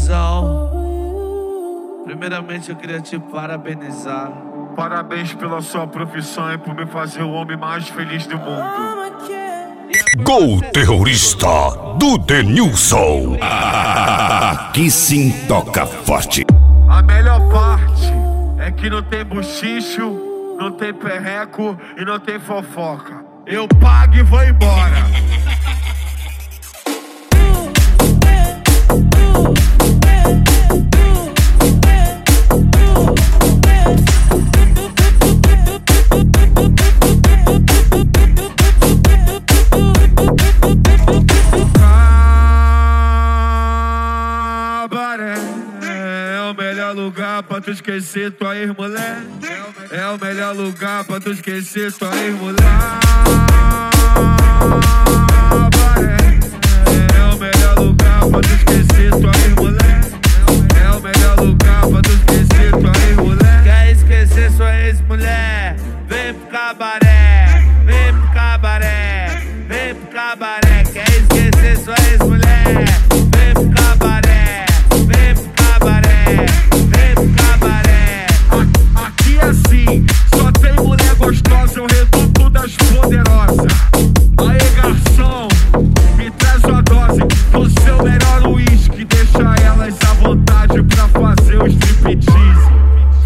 cuzão. Primeiramente eu queria te parabenizar. Parabéns pela sua profissão e por me fazer o homem mais feliz do mundo. Gol terrorista do Denilson. Aqui sim toca forte. A melhor parte é que não tem buchicho, não tem perreco e não tem fofoca. Eu pago e vou embora. É o melhor lugar pra tu esquecer tua ex-mulher. É o melhor lugar pra tu esquecer tua ex-mulher. É o melhor lugar pra tu esquecer tua ex-mulher. É o melhor lugar pra tu esquecer tua ex-mulher. Quer esquecer sua ex-mulher? Vem pro cabaré, vem pro cabaré, vem pro cabaré. Quer esquecer sua ex-mulher? Vem pro cabaré, vem pro cabaré, vem pro cabaré. Aqui é assim, só tem mulher gostosa, é o reduto das poderosas. Aê garçom, me traz uma dose do seu melhor uísque, deixa elas à vontade pra fazer o striptease.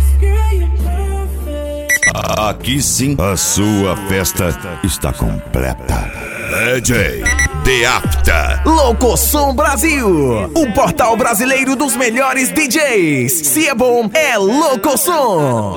Aqui sim a sua festa está completa. DJ The After. Locosom Brasil, o portal brasileiro dos melhores DJs. Se é bom, é Locosom.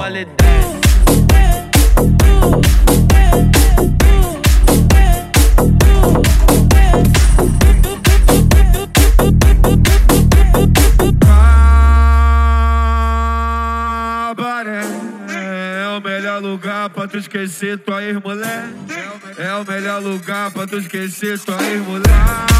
É o melhor lugar pra tu esquecer tua ex-mulher. É o melhor lugar pra tu esquecer tua ex-mulher.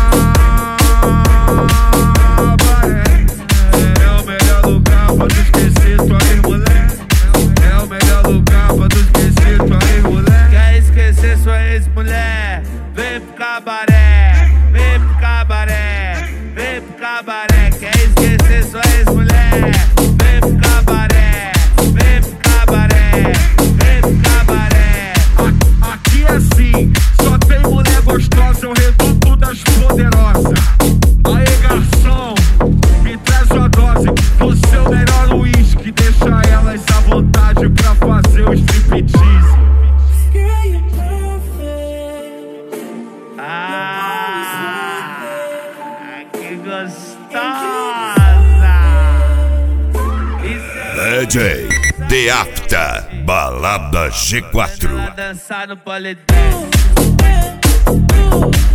É o melhor lugar pra tu esquecer tua ex-mulher. É o melhor lugar pra tu esquecer tua ex-mulher. Quer esquecer sua ex-mulher? Vem pro cabaré, vem pro cabaré, vem pro cabaré. Quer esquecer sua ex-mulher? Vem pro cabaré, vem pro cabaré, vem pro cabaré. Aqui é assim, só tem mulher gostosa, é o reduto das poderosas. Aê garçom, me traz uma dose do seu melhor uísque, deixa elas à vontade pra fazer o striptease. Que gostosa! DJ The After. Balada G4. Dançar no polidense.